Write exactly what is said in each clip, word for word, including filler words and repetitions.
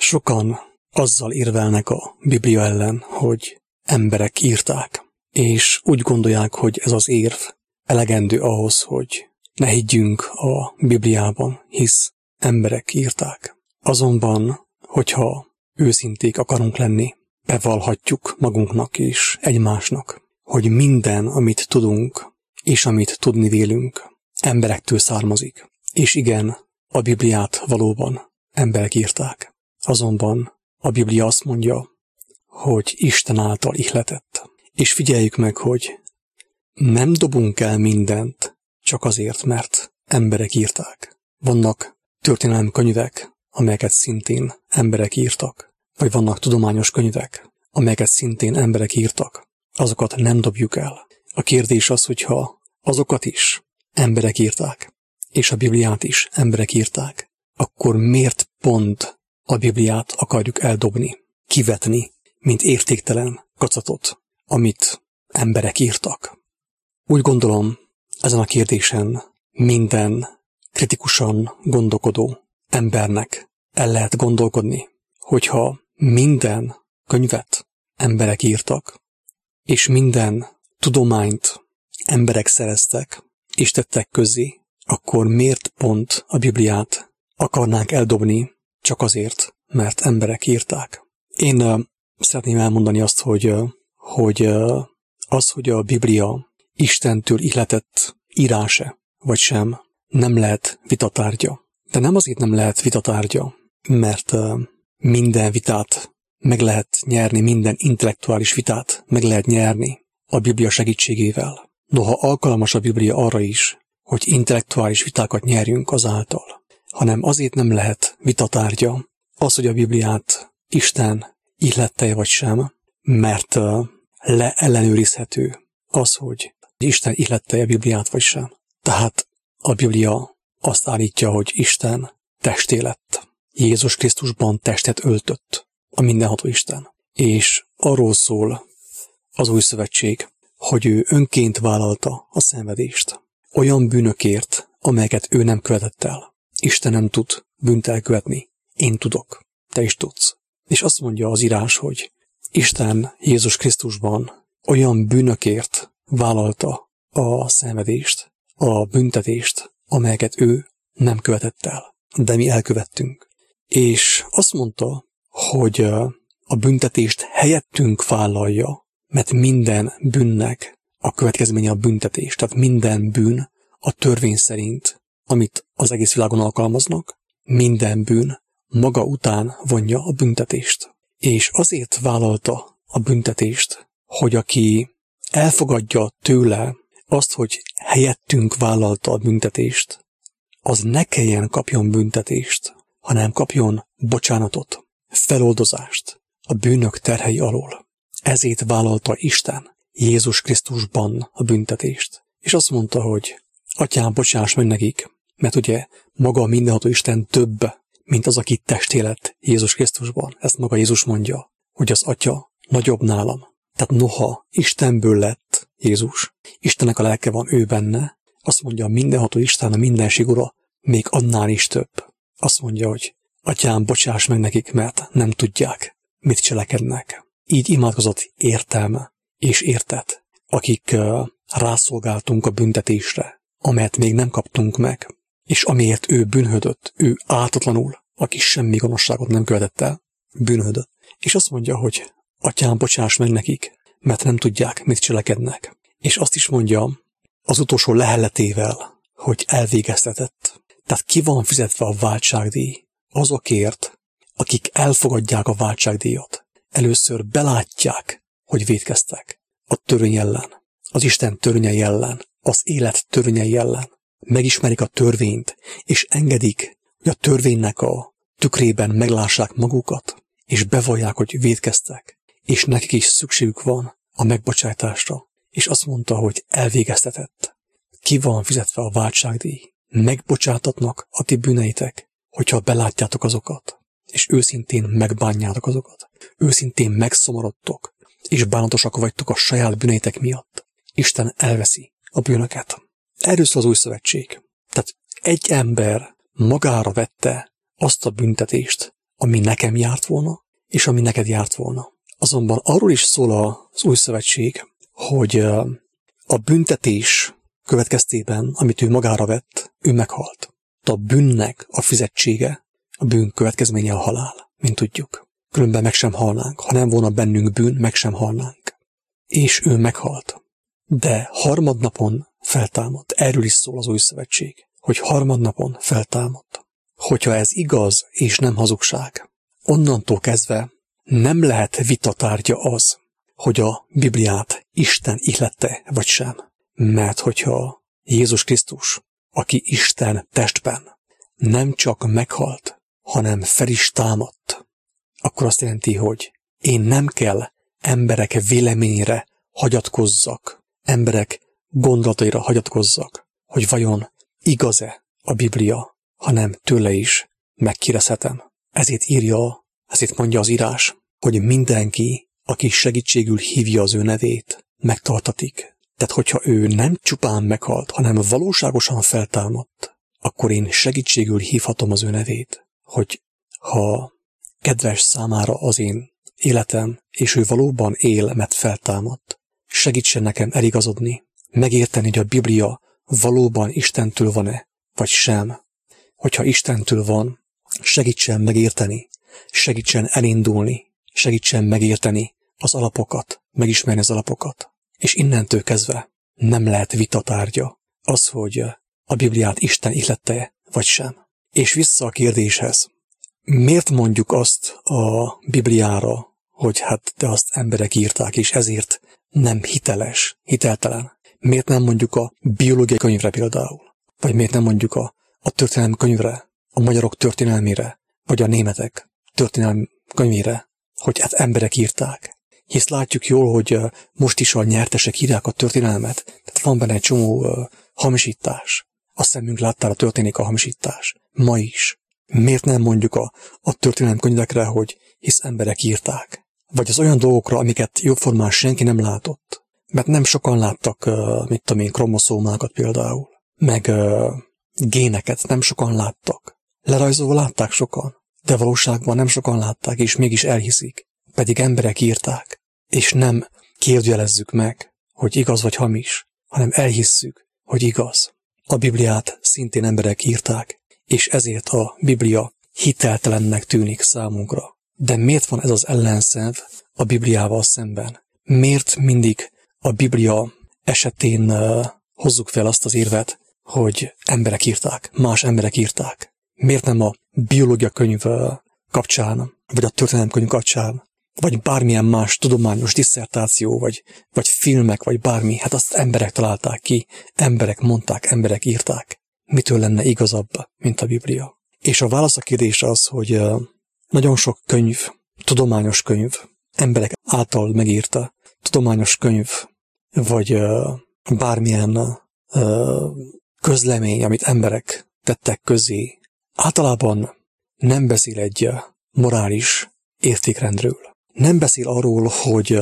Sokan azzal érvelnek a Biblia ellen, hogy emberek írták, és úgy gondolják, hogy ez az érv elegendő ahhoz, hogy ne higgyünk a Bibliában, hisz emberek írták. Azonban, hogyha őszinték akarunk lenni, bevallhatjuk magunknak és egymásnak, hogy minden, amit tudunk, és amit tudni vélünk, emberektől származik. És igen, a Bibliát valóban emberek írták. Azonban a Biblia azt mondja, hogy Isten által ihletett. És figyeljük meg, hogy nem dobunk el mindent csak azért, mert emberek írták. Vannak történelmi könyvek, amelyeket szintén emberek írtak, vagy vannak tudományos könyvek, amelyeket szintén emberek írtak. Azokat nem dobjuk el. A kérdés az, hogyha azokat is emberek írták, és a Bibliát is emberek írták, akkor miért pont a Bibliát akarjuk eldobni, kivetni, mint értéktelen kacatot, amit emberek írtak? Úgy gondolom, ezen a kérdésen minden kritikusan gondolkodó embernek el lehet gondolkodni, hogyha minden könyvet emberek írtak, és minden tudományt emberek szereztek, és tettek közzé, akkor miért pont a Bibliát akarnánk eldobni csak azért, mert emberek írták? Én uh, szeretném elmondani azt, hogy, uh, hogy uh, az, hogy a Biblia Istentől ihletett írása, vagy sem, nem lehet vitatárgya. De nem azért nem lehet vitatárgya, mert uh, minden vitát meg lehet nyerni, minden intellektuális vitát meg lehet nyerni a Biblia segítségével. Noha alkalmas a Biblia arra is, hogy intellektuális vitákat nyerjünk azáltal, hanem azért nem lehet vitatárgya az, hogy a Bibliát Isten ihlette vagy sem, mert uh, leellenőrizhető az, hogy Isten ihlette a Bibliát vagy sem. Tehát a Biblia azt állítja, hogy Isten testé lett. Jézus Krisztusban testet öltött a mindenható Isten. És arról szól az új szövetség, hogy ő önként vállalta a szenvedést. Olyan bűnökért, amelyeket ő nem követett el. Isten nem tud bűnt elkövetni. Én tudok. Te is tudsz. És azt mondja az írás, hogy Isten Jézus Krisztusban olyan bűnökért vállalta a szenvedést, a büntetést, amelyeket ő nem követett el. De mi elkövettünk. És azt mondta, hogy a büntetést helyettünk vállalja, mert minden bűnnek a következménye a büntetés. Tehát minden bűn a törvény szerint, amit az egész világon alkalmaznak, minden bűn maga után vonja a büntetést. És azért vállalta a büntetést, hogy aki elfogadja tőle azt, hogy helyettünk vállalta a büntetést, az ne kelljen kapjon büntetést, hanem kapjon bocsánatot, feloldozást a bűnök terhei alól. Ezért vállalta Isten Jézus Krisztusban a büntetést. És azt mondta, hogy Atyám, bocsáss meg nekik, mert ugye maga a mindenható Isten több, mint az, aki testé lett Jézus Krisztusban. Ezt maga Jézus mondja, hogy az Atya nagyobb nálam. Tehát noha Istenből lett Jézus, Istennek a lelke van ő benne, azt mondja, a mindenható Isten, a mindenség ura, még annál is több. Azt mondja, hogy Atyám, bocsáss meg nekik, mert nem tudják, mit cselekednek. Így imádkozott értem és értet, akik uh, rászolgáltunk a büntetésre, amelyet még nem kaptunk meg, és amiért ő bűnhödött, ő áltatlanul, aki semmi gonoszságot nem követett el, bűnhödött. És azt mondja, hogy Atyám, bocsáss meg nekik, mert nem tudják, mit cselekednek. És azt is mondja az utolsó lehelletével, hogy elvégeztetett. Tehát ki van fizetve a váltságdíj? Azokért, akik elfogadják a váltságdíjat. Először belátják, hogy vétkeztek a törvény ellen, az Isten törvényei ellen, az élet törvényei ellen. Megismerik a törvényt, és engedik, hogy a törvénynek a tükrében meglássák magukat, és bevallják, hogy vétkeztek, és nekik is szükségük van a megbocsátásra. És azt mondta, hogy elvégeztetett. Ki van fizetve a váltságdíj? Megbocsátatnak a ti bűneitek, hogyha belátjátok azokat, és őszintén megbánjátok azokat. Őszintén megszomorodtok, és bánatosak vagytok a saját bűneitek miatt. Isten elveszi a bűnöket. Erről szól az új szövetség. Tehát egy ember magára vette azt a büntetést, ami nekem járt volna, és ami neked járt volna. Azonban arról is szól az Új Szövetség, hogy a büntetés következtében, amit ő magára vett, ő meghalt. A bűnnek a fizetsége, a bűn következménye a halál, mint tudjuk. Különben meg sem halnánk. Ha nem volna bennünk bűn, meg sem halnánk. És ő meghalt. De harmadnapon feltámadt. Erről is szól az Új Szövetség, hogy harmadnapon feltámadt. Hogyha ez igaz és nem hazugság, onnantól kezdve nem lehet vitatárgya az, hogy a Bibliát Isten ihlette vagy sem. Mert hogyha Jézus Krisztus, aki Isten testben, nem csak meghalt, hanem fel is támadt, akkor azt jelenti, hogy én nem kell emberek véleményére hagyatkozzak, emberek gondolataira hagyatkozzak, hogy vajon igaz-e a Biblia, hanem tőle is megkérdezhetem. Ezért írja, ezért mondja az írás, hogy mindenki, aki segítségül hívja az ő nevét, megtartatik. Tehát, hogyha ő nem csupán meghalt, hanem valóságosan feltámadt, akkor én segítségül hívhatom az ő nevét, hogy ha kedves számára az én életem, és ő valóban él, mert feltámadt, segítsen nekem eligazodni, megérteni, hogy a Biblia valóban Istentől van-e, vagy sem. Hogyha Istentől van, segítsen megérteni, segítsen elindulni, segítsen megérteni az alapokat, megismerni az alapokat. És innentől kezdve nem lehet vitatárgya az, hogy a Bibliát Isten ihlette vagy sem. És vissza a kérdéshez. Miért mondjuk azt a Bibliára, hogy hát de azt emberek írták, és ezért nem hiteles, hiteltelen? Miért nem mondjuk a biológiai könyvre például? Vagy miért nem mondjuk a, a történelmi könyvre, a magyarok történelmére, vagy a németek történelmi könyvére, hogy hát emberek írták? Hisz látjuk jól, hogy most is a nyertesek írják a történelmet, tehát van benne egy csomó uh, hamisítás. A szemünk láttára történik a hamisítás. Ma is. Miért nem mondjuk a, a történelem könyvekre, hogy hisz emberek írták? Vagy az olyan dolgokra, amiket jóformán senki nem látott. Mert nem sokan láttak, uh, mit tudom én, kromoszómákat például. Meg uh, géneket nem sokan láttak. Lerajzolva látták sokan, de valóságban nem sokan látták, és mégis elhiszik. Pedig emberek írták, és nem kérdőjelezzük meg, hogy igaz vagy hamis, hanem elhisszük, hogy igaz. A Bibliát szintén emberek írták, és ezért a Biblia hiteltelennek tűnik számunkra. De miért van ez az ellenszenv a Bibliával szemben? Miért mindig a Biblia esetén uh, hozzuk fel azt az érvet, hogy emberek írták, más emberek írták? Miért nem a biológia könyv uh, kapcsán, vagy a történelem könyv kapcsán, vagy bármilyen más tudományos disszertáció, vagy, vagy filmek, vagy bármi, hát azt emberek találták ki, emberek mondták, emberek írták. Mitől lenne igazabb, mint a Biblia? És a válasz a kérdésre az, hogy uh, nagyon sok könyv, tudományos könyv, emberek által megírta, tudományos könyv, vagy uh, bármilyen uh, közlemény, amit emberek tettek közé, általában nem beszél egy uh, morális értékrendről. Nem beszél arról, hogy,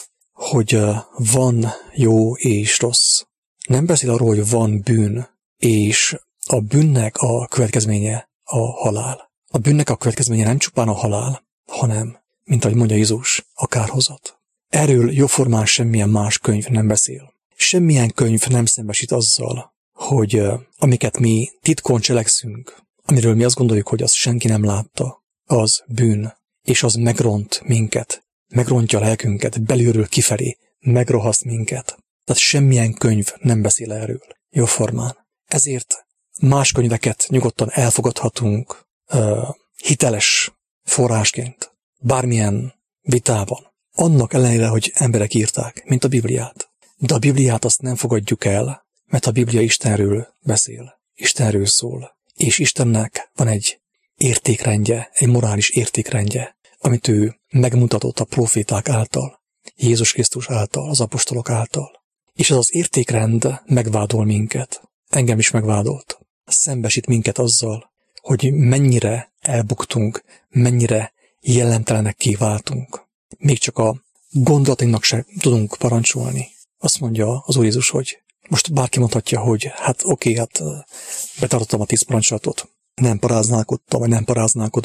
hogy van jó és rossz. Nem beszél arról, hogy van bűn, és a bűnnek a következménye a halál. A bűnnek a következménye nem csupán a halál, hanem, mint ahogy mondja Jézus, a kárhozat. Erről jóformán semmilyen más könyv nem beszél. Semmilyen könyv nem szembesít azzal, hogy amiket mi titkon cselekszünk, amiről mi azt gondoljuk, hogy azt senki nem látta, az bűn. És az megront minket, megrontja a lelkünket, belülről kifelé, megrohaszt minket. Tehát semmilyen könyv nem beszél erről, jóformán. Ezért más könyveket nyugodtan elfogadhatunk uh, hiteles forrásként, bármilyen vitában. Annak ellenére, hogy emberek írták, mint a Bibliát. De a Bibliát azt nem fogadjuk el, mert a Biblia Istenről beszél, Istenről szól. És Istennek van egy értékrendje, egy morális értékrendje, amit ő megmutatott a proféták által, Jézus Krisztus által, az apostolok által. És ez az értékrend megvádol minket, engem is megvádolt. Szembesít minket azzal, hogy mennyire elbuktunk, mennyire jellemtelenekké váltunk. Még csak a gondolatainknak sem tudunk parancsolni. Azt mondja az Úr Jézus, hogy most bárki mondhatja, hogy hát oké, hát betartottam a tíz parancsolatot. Nem paráználkodtam, vagy nem paráználkodom.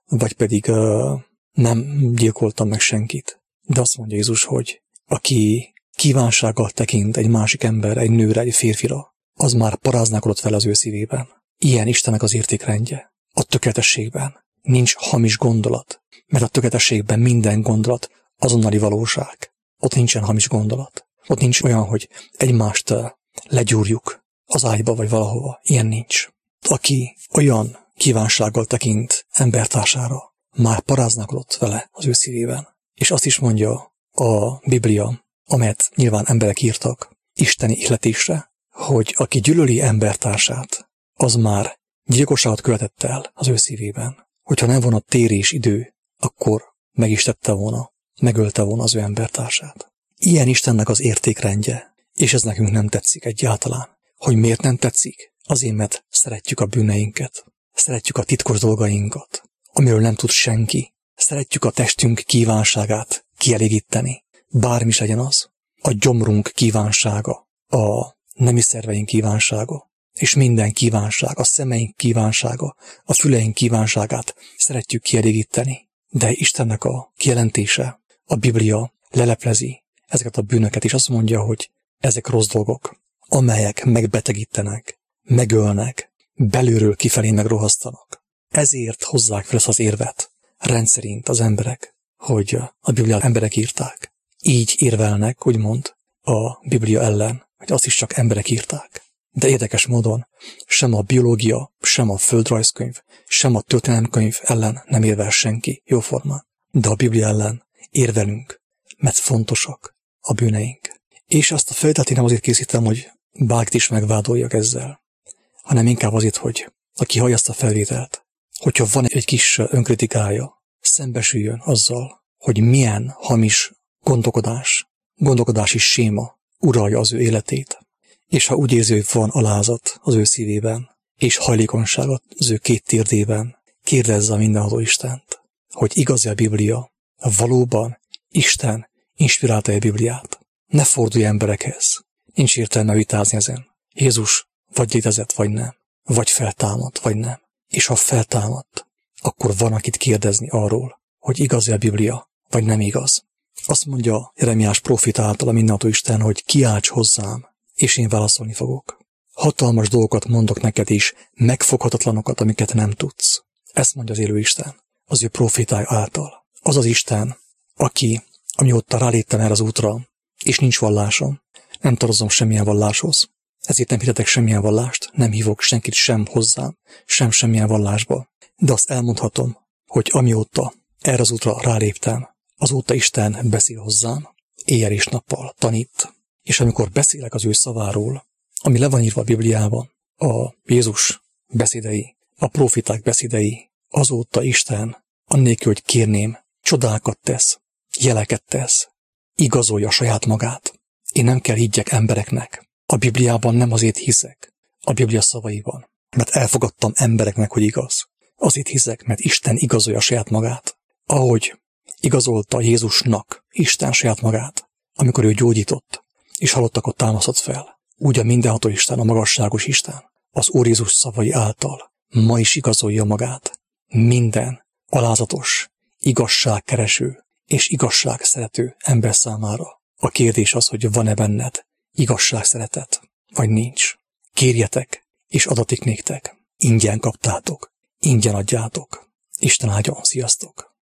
vagy pedig uh, nem gyilkoltam meg senkit. De azt mondja Jézus, hogy aki kívánsággal tekint egy másik ember, egy nőre, egy férfira, az már paráználkodott fel az ő szívében. Ilyen Istennek az értékrendje. A tökéletességben nincs hamis gondolat, mert a tökéletességben minden gondolat azonnali valóság. Ott nincsen hamis gondolat. Ott nincs olyan, hogy egymást legyúrjuk az ágyba vagy valahova. Ilyen nincs. Aki olyan kívánsággal tekint embertársára, már paráználkodott vele az ő szívében. És azt is mondja a Biblia, amelyet nyilván emberek írtak, isteni ihletésre, hogy aki gyűlöli embertársát, az már gyilkosságot követett el az ő szívében. Hogyha nem volna térés idő, akkor meg is tette volna, megölte volna az ő embertársát. Ilyen Istennek az értékrendje, és ez nekünk nem tetszik egyáltalán. Hogy miért nem tetszik? Azért, mert szeretjük a bűneinket, szeretjük a titkos dolgainkat, amiről nem tud senki. Szeretjük a testünk kívánságát kielégíteni, bármi is legyen az. A gyomrunk kívánsága, a nemi szerveink kívánsága, és minden kívánság, a szemeink kívánsága, a füleink kívánságát szeretjük kielégíteni. De Istennek a kijelentése, a Biblia leleplezi ezeket a bűnöket, és azt mondja, hogy ezek rossz dolgok, amelyek megbetegítenek, megölnek, belülről kifelé megrohasztanak. Ezért hozzák fel ezt az érvet rendszerint az emberek, hogy a Bibliát emberek írták. Így érvelnek, úgymond, a Biblia ellen, hogy azt is csak emberek írták. De érdekes módon sem a biológia, sem a földrajzkönyv, sem a történelemkönyv ellen nem érvel senki jóformán. De a Biblia ellen érvelünk, mert fontosak a bűneink. És azt a felvételt én nem azért készítem, hogy bárkit is megvádoljak ezzel, hanem inkább azért, hogy aki hallja ezt a felvételt, hogyha van egy kis önkritikája, szembesüljön azzal, hogy milyen hamis gondolkodás, gondolkodási séma uralja az ő életét. És ha úgy érzi, hogy van alázat az ő szívében, és hajlékonyságot az ő két térdében, kérdezze a mindenható Istent, hogy igaz-e a Biblia, valóban Isten inspirálta a Bibliát. Ne fordulj emberekhez, nincs értelme vitázni ezen. Jézus vagy létezett, vagy nem, vagy feltámadt, vagy nem. És ha feltámadt, akkor van akit kérdezni arról, hogy igaz-e a Biblia, vagy nem igaz. Azt mondja Jeremiás próféta által a mindenható Isten, hogy kiálts hozzám, és én válaszolni fogok. Hatalmas dolgokat mondok neked is, megfoghatatlanokat, amiket nem tudsz. Ezt mondja az élő Isten, az ő prófétája által. Az az Isten, aki, amióta ráléptem erre az útra, és nincs vallásom, nem tartozom semmilyen valláshoz. Ezért nem hitetek semmilyen vallást, nem hívok senkit sem hozzám, sem semmilyen vallásba. De azt elmondhatom, hogy amióta erre az útra ráléptem, azóta Isten beszél hozzám, éjjel és nappal tanít, és amikor beszélek az ő szaváról, ami le van írva a Bibliában, a Jézus beszédei, a próféták beszédei, azóta Isten, annélkül, hogy kérném, csodákat tesz, jeleket tesz, igazolja saját magát. Én nem kell higgyek embereknek. A Bibliában nem azért hiszek, a Biblia szavaiban, mert elfogadtam embereknek, hogy igaz. Azért hiszek, mert Isten igazolja saját magát. Ahogy igazolta Jézusnak Isten saját magát, amikor ő gyógyított, és halottakot támasztott fel. Úgy a mindenható Isten, a magasságos Isten, az Úr Jézus szavai által ma is igazolja magát. Minden alázatos, igazságkereső és igazságszerető ember számára. A kérdés az, hogy van-e benned igazságszeretet, vagy nincs. Kérjetek, és adatik néktek. Ingyen kaptátok, ingyen adjátok. Isten áldjon, sziasztok!